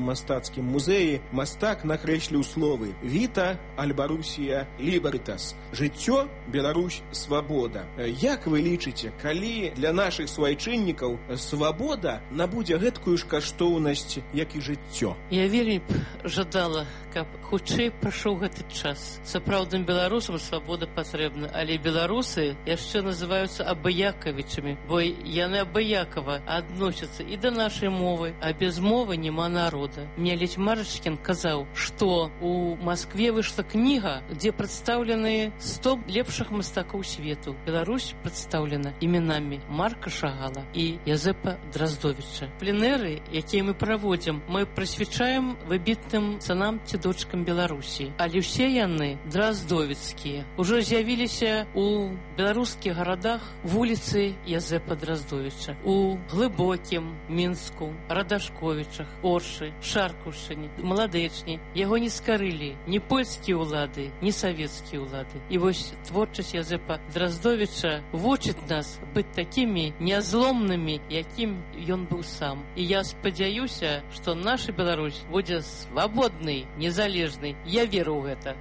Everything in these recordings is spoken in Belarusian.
мастацкім музеі мастак накрэсліў словы «Віта, Альбарусія, Лібертас» – «Жыццё, Беларусь, свабода». Як вы лічыце, калі для нашых свайчыннікаў свабода набудзе гэткую ж каштоўнасць, як і жыццё? Я вельмі б жадала, каб хутчэй прайшоў гэты час. Сапраўдным беларусам свабода патрэбна, але беларусы яшчэ называюцца абыякавічамі, бо яны абыякава адносяцца і да нашай мовы, а без мовы няма народа. Мне Ледзь Марачкін казаў, што у Маскве выйшла кніга, дзе прадстаўлены 100 лепшых мастакоў свету. Беларусь прадстаўлена імянамі Марка Шагала і Язэпа Драздовіча. Пленэры, якія мы праводзім, мы прысвячаем выбітным сынам ці дочкам Беларусі. Але ўсе яны драздовіцкія. Ужо з'явіліся у беларускіх гарадах вуліцы Язэпа Драздовіча. У Глыбокім, Мінску, Радашковічах, Оршы, Шаркушыне, Маладэчні. Яго не скарылі ні польскія ўлады, ні савецкія ўлады. І вось творчасць Язэпа Драздовіча вучыць нас быць такімі нязломнымі, якім ён быў сам. І я спадзяюся, што наша Беларусь будзе свабоднай, незалежнай. Я веру ў гэта.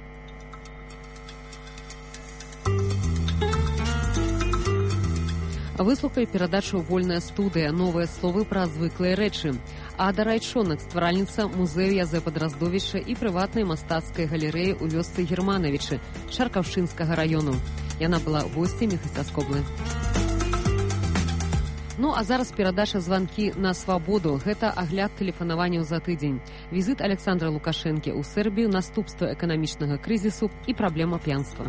Выслухай перадачу «Вольная студыя». Новыя словы пра звыклыя рэчы. Ада Райчонак, стваральніца музею Язэпа Драздовіча і прыватнай мастацкай галерэі ў вёсцы Германавічы Шаркаўшчынскага раёну. Яна была госцем Міхася Скоблы. Ну, а зараз перадача «Званкі на свабоду». Гэта агляд тэлефанаванняў за тыдзень. Візіт Александра Лукашэнкі ў Сербію, наступства эканамічнага крызісу і праблема п'янства.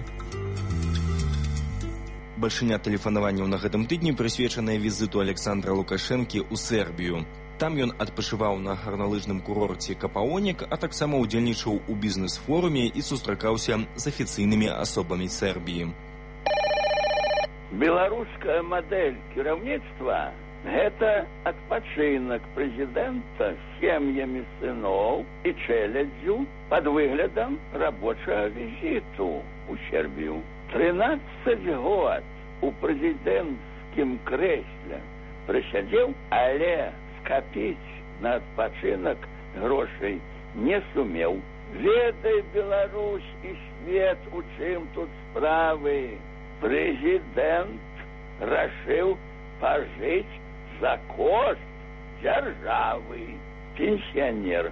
Бальшыня тэлефанаванняў на гэтым тыдні прысвечаная візіту Александра Лукашэнкі ў Сербію. Там ён адпачываў на гарналыжным курорце Капаонік, а таксама ўдзельнічаў у бізнес-форуме і сустракаўся з афіцыйнымі асобамі Сербіі. Беларуская мадэль кіраўніцтва – гэта адпачынак прэзідэнта з сем'ямі сыноў і чэляддзю пад выглядам рабочага візіту ў Сербію. 13 год у прэзідэнцкім крэсле прысядзеў, але скапіць на адпачынак грошай не сумеў. Ведай, Беларусь і свет, у чым тут справы. Прэзідэнт рашыў пажыць за кошт дзяржавы. Пенсионер.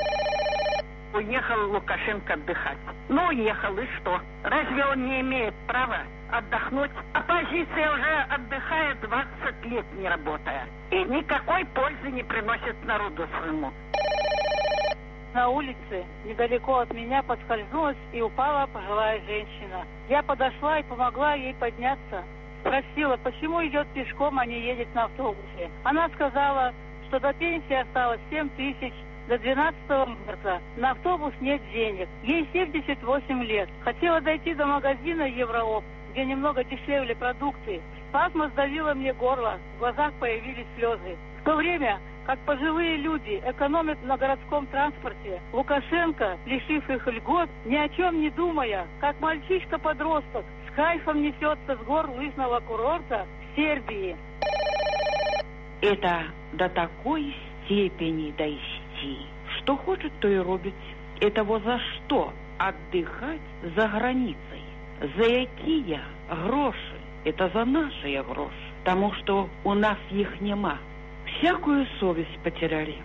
Уехал Лукашенко отдыхать. Ну, уехал, и что? Разве он не имеет права отдохнуть? Оппозиция уже отдыхает 20 лет, не работая. И никакой пользы не приносит народу своему. На улице, недалеко от меня, поскользнулась и упала пожилая женщина. Я подошла и помогла ей подняться. Спросила, почему идет пешком, а не едет на автобусе. Она сказала, что до пенсии осталось 7 тысяч. До 12 марта на автобус нет денег. Ей 78 лет. Хотела дойти до магазина Евроop, где немного дешевле продукты. Спазма сдавила мне горло, в глазах появились слезы. В то время, как пожилые люди экономят на городском транспорте, Лукашенко, лишив их льгот, ни о чем не думая, как мальчишка-подросток, с кайфом несется с гор лыжного курорта в Сербии. Это до такой степени дойти. Что хочет, то и робить. Этого за что отдыхать за границей? За якія гроши? Это за наши гроши. Потому что у нас их нема. Всякую совесть потеряли.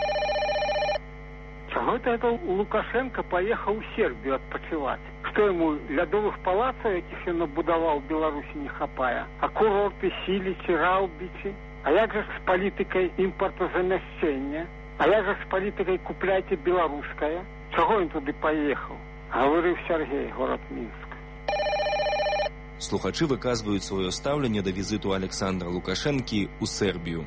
Чего это Лукашенко поехал в Сербию отпочивать? Что ему лядовых палацаў, якіх ён набудаваў в Беларуси, не хапая? А курорты Сілічі, Раўбічі? А як же с политикой импортозамяшчэння? А як же с политикой «купляйте белорусское»? Чего он туды поехал? Говорил Сергей, город Минск. Слухачы выказваюць сваё стаўленне да візіту Александра Лукашэнкі ў Сербію.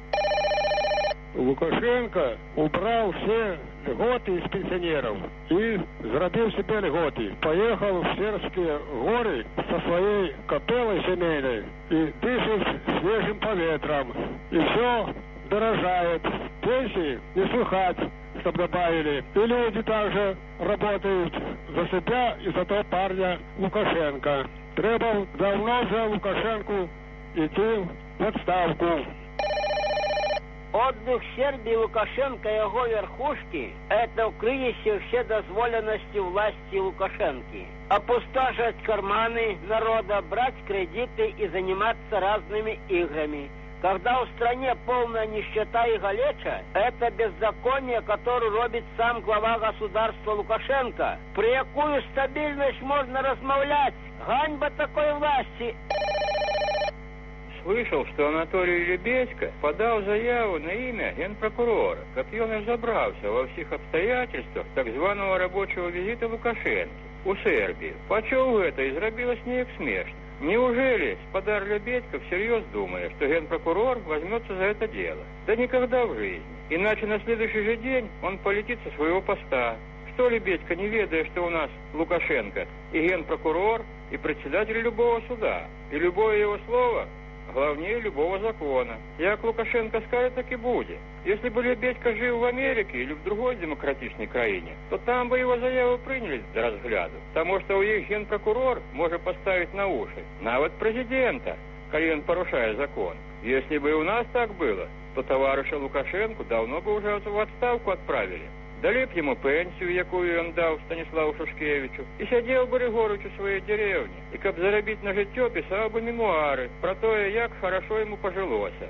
Лукашенко убрал все льготы из пенсионеров и зарабил себе льготы. Поехал в сербские горы со своей капеллой семейной и дышит свежим поветром. И все дорожает. Пенсии не слыхать, чтобы добавили. И люди также работают за себя и за того парня Лукашенко. Требовал давно за Лукашенко идти в отставку. Отдых Сербии Лукашенко и его верхушки – это в кризисе вседозволенности власти Лукашенки. Опустошать карманы народа, брать кредиты и заниматься разными играми. Когда в стране полная нищета и галеча, это беззаконие, которое робит сам глава государства Лукашенко. Про какую стабильность можно размовлять? Ганьба такой власти! Слышал, что Анатолий Лебедько подал заяву на имя генпрокурора, как он разобрался во всех обстоятельствах так званого рабочего визита Лукашенко у Сербии. Почел это и зробилось неяк смешно. Неужели Спадар Лебедько всерьез думает, что генпрокурор возьмется за это дело? Да никогда в жизни. Иначе на следующий же день он полетит со своего поста. Что Лебедько, не ведая, что у нас Лукашенко и генпрокурор, и председатель любого суда, и любое его слово главнее любого закона. Як Лукашенко скажет, так и будет. Если бы Лебедько жил в Америке или в другой демократичной краине, то там бы его заяву приняли до разгляду. Потому что у их генпрокурор может поставить на уши навод президента, коли он порушает закон. Если бы у нас так было, то товарища Лукашенко давно бы уже в отставку отправили. Дали б ему пенсию, якую он дал Станиславу Шушкевичу, и сидел бы Ригорович у своей деревни, и каб заробить на життя, писал бы мемуары про то, як хорошо ему пожилося.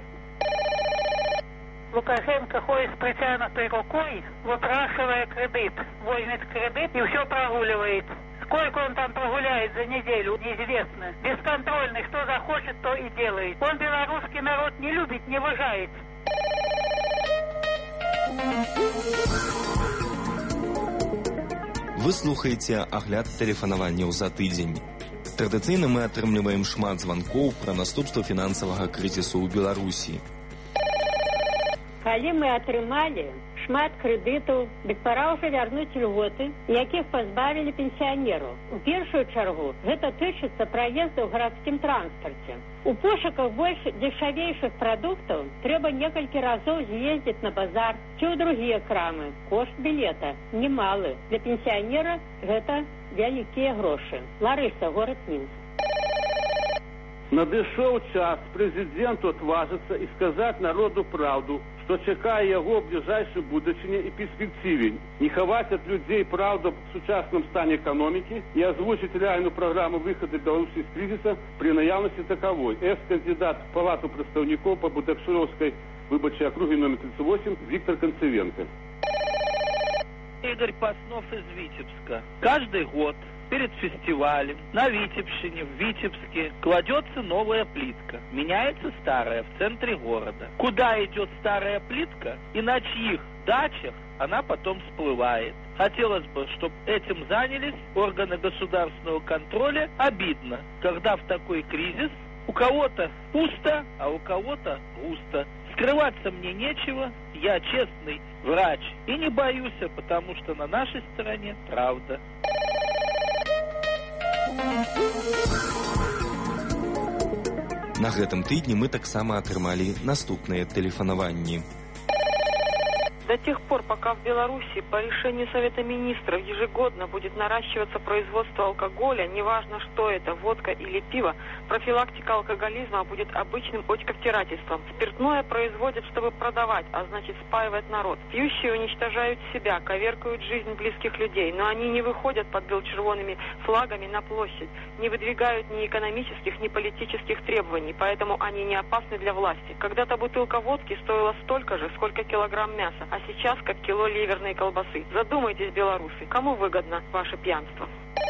Лукашенко ходит с протянутой рукой, выпрашивая кредит. Возьмет кредит и все прогуливает. Сколько он там прогуляет за неделю, неизвестно. Бесконтрольный, кто захочет, то и делает. Он белорусский народ не любит, не уважает. Вы слухаеце агляд тэлефанаванняў за тыдзень. Традыцыйна мы атрымліваем шмат званкоў пра наступства фінансавага крызісу ў Беларусі. Калі мы атрымалі шмат крэдытаў, дык пора ўжо вярнуць льготы, якіх пазбавілі пенсіянераў. У першую чаргу гэта тычыцца праезду ў гарадскім транспарце. У пошуках больш дешавейшых прадуктаў трэба некалькі разоў з'ездзіць на базар ці ў другія крамы. Кошт білета немалы. Для пенсіянера гэта вялікія грошы. Ларыса, горад Мінск. Надышоў час прэзідэнту отважыцца і сказаць народу праўду, што чакае яго ў бліжэйшай будучыні і перспектыве. Не хаваць ад людзей праўду в сучасным стане эканомікі і озвучыць рэальную праграму выхаду Беларусі з крызіса при наяўнасці таковой. Экс-кандидат в Палату прадстаўнікоў по Будапештской выбарчай округе номер 38 Виктор Концевенко. Игорь Паснов из Витебска. Каждый год перед фестивалем на Витебщине, в Витебске, кладется новая плитка. Меняется старая в центре города. Куда идет старая плитка и на чьих дачах она потом всплывает. Хотелось бы, чтобы этим занялись органы государственного контроля. Обидно, когда в такой кризис у кого-то пусто, а у кого-то густо. Скрываться мне нечего, я честный врач и не боюсь, потому что на нашей стороне правда. На гэтым тыдні мы таксама атрымалі наступныя тэлефанаванні. До тех пор, пока в Беларуси по решению Совета Министров ежегодно будет наращиваться производство алкоголя, неважно что это, водка или пиво, профилактика алкоголизма будет обычным очковтирательством. Спиртное производят, чтобы продавать, а значит спаивать народ. Пьющие уничтожают себя, коверкают жизнь близких людей, но они не выходят под бело-червоными флагами на площадь, не выдвигают ни экономических, ни политических требований, поэтому они не опасны для власти. Когда-то бутылка водки стоила столько же, сколько килограмм мяса, а сейчас как кило ливерной колбасы. Задумайтесь, белорусы, кому выгодно ваше пьянство?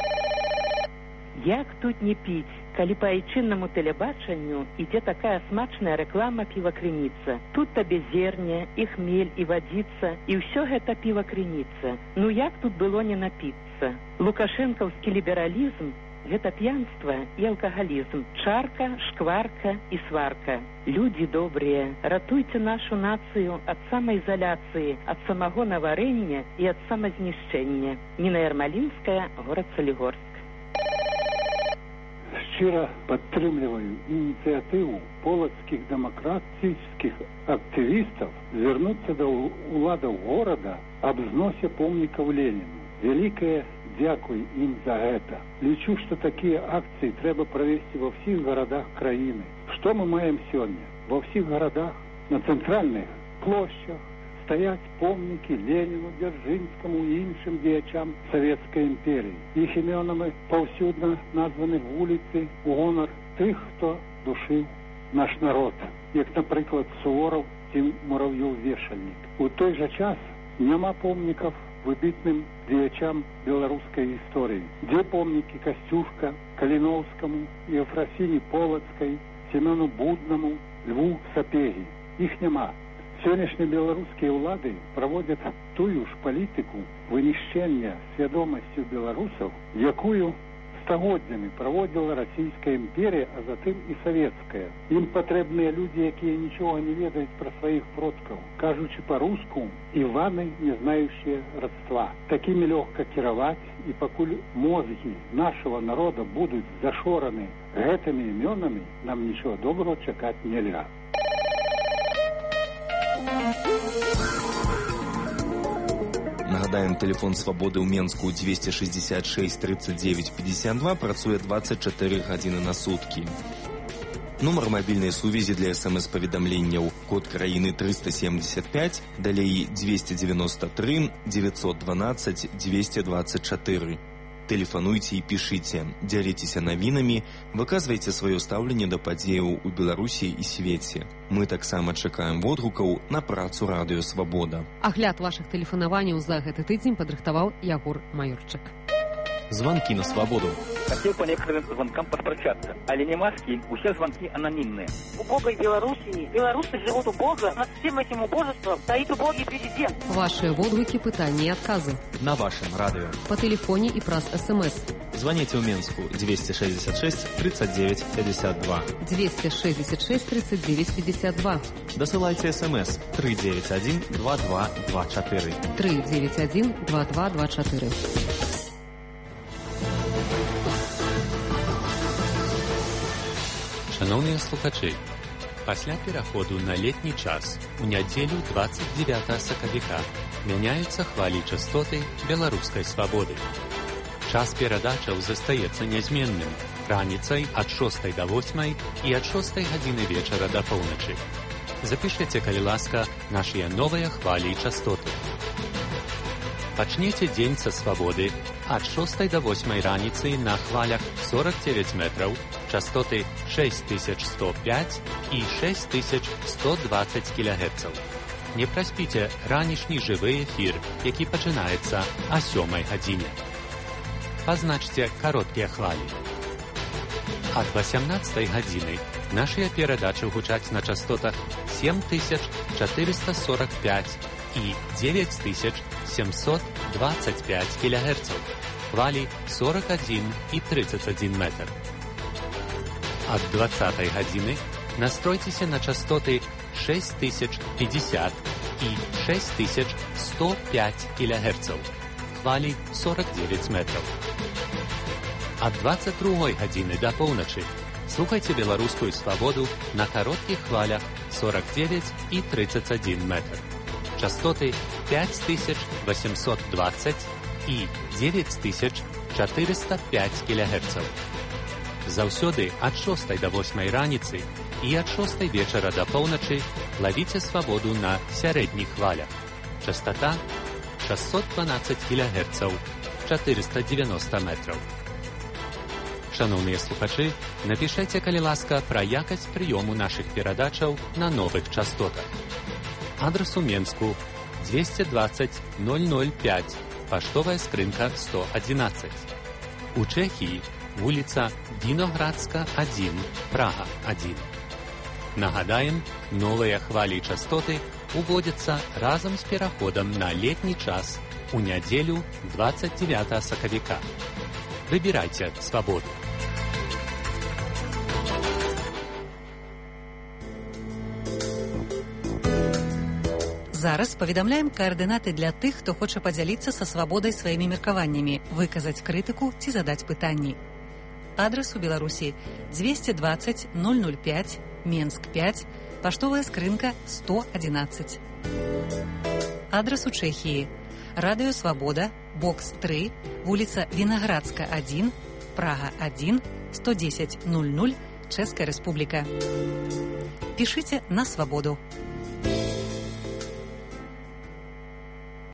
Як тут не пить, калі по айчыннаму тэлебачанню ідзе такая смачная рэклама піва-крыніца. Тут табе зерне, і хмель, і вадзіца, і ўсё гэта піва-крыніца. Ну як тут было не напіцца? Лукашэнкаўскі лібералізм – гэта п'янства і алкагалізм. Чарка, шкварка і сварка. Людзі добрыя, ратуйце нашу нацыю ад самаізаляцыі, ад самагонаварэння і ад самазнішчэння. Ніна Ярмалінская, горад Салігорск. Щиро падтрымліваю ініцыятыву полацкіх дэмакратычных актывістаў звярнуцца да ўладаў горада аб зносе помнікаў Леніну. Вялікае дзякуй ім за гэта. Лічу, што такія акцыі трэба правесці ва ўсіх гарадах краіны. Што мы маем сёння? Ва ўсіх гарадах, на цэнтральных площах стоять помники Ленину, Дзяржинскому и іншим діячам Советской империи. Их именами повсюдно названы вулицы у гонор тих, хто душив наш народ, як, наприклад, Суворов чи Муравйов-Вешальник. У той же час нема помників вибитним діячам білоруської історії. Де помники Костюшка, Калиновскому, Єфросині Полоцькій, Семену Будному, Льву Сапегі. Їх нема. Сьогоднішні білоруські влади проводять тую ж політику винищення свідомості білорусів, якою стагоддями проводила Російська імперія, а затым і Советская. Им потрібні люди, які нічого не ведають про своїх продків, кажучи по-русски, Івани, не знаючи родства. Такими легко керувати, і покуль мозги нашого народу будуть зашорані гэтими іменами, нам нічого доброго чекати нельзя. Нагадаем, телефон «Свободы» ў Менску 266 39 52 працуе 24 гадзіны на суткі. Нумар мабільнай сувязі для СМС-паведамленняў код краіны 375, далей 293 912 224. Тэлефануйце і пішыце, дзяліцеся навінамі, выказвайце сваё стаўленне да падзеяў у Беларусі і свеце. Мы таксама чакаем водгукаў на працу радыё «Свабода». Агляд вашых тэлефанаванняў за гэты тыдзень падрыхтаваў Ягор Майорчык. Звонки на свободу. Хотел по некоторым звонкам подстрочаться. Але не маски, у всех звонки анонимные. В убогой Белоруссии белорусы живут убого. Над всем этим убожеством стоит убогий президент. Ваши водгуки, пытания и отказы. На вашем радио. По телефоне и праз СМС. Звоните в Минску 266 39 52. 266 39 52. Досылайте СМС 391 2224. 391 2224. Шановныя слухачы, пасля пераходу на летні час у нядзелю 29 сакавіка мяняюцца хвалі частоты беларускай свабоды. Час перадачаў застаецца нязменным раніцай ад 6 до 8 і ад 6 гадзіны вечара да поўначы. Запішыце, калі ласка, нашыя новыя хвалі і частоты. Пачнеце дзень са свабоды ад 6 до 8 раніцы на хвалях 49 метраў, частоты 6105 і 6120 кГц. Не праспіце ранішні жывы эфір, які пачынаецца о 7 гадзіне. Пазначце кароткія хвалі. Ад 18 гадзіны нашыя перадачы гучаць на частотах 7445 і 9725 кГц. Хвалі 41 і 31 метр. Ад 20 гадзіны настройцеся на частоты 6050 і 6105 кГц. Хвалі 49 метров. Ад 22 гадзіны да поўначы слухайце беларускую свабоду на кароткіх хвалях 49 і 31 метр. Частоты 5820 і 9405 кГц. Заўсёды ад 6 до 8 раніцы і ад 6 вечара да поўначы лавіце свабоду на сярэдніх хвалях. Частота 612 кГц, 490 метров. Шановныя слухачы, напішайце, калі ласка, пра якасць прыёму нашых перадачаў на новых частотах. Адрес у Менску 220 005, паштовая скрынка 111. У Чэхіі вуліца Віноградска 1, Прага 1. Нагадаем, новыя хвалі і частоты уводзяцца разам з пераходам на летні час у нядзелю 29 сакавіка. Выбірайце свабоду. Зараз паведамляем каардынаты для тых, хто хоча падзяліцца са свабодай сваімі меркаваннямі, выказаць крытыку ці задаць пытанні. Адрес у Беларусі 220 005, Менск 5, паштовая скрынка 111. Адрес у Чэхіі. Радыё Свабода, бокс 3, вуліца Вінаградска 1, Прага 1, 110 00, Чэшская Рэспубліка. Пішыце на свабоду.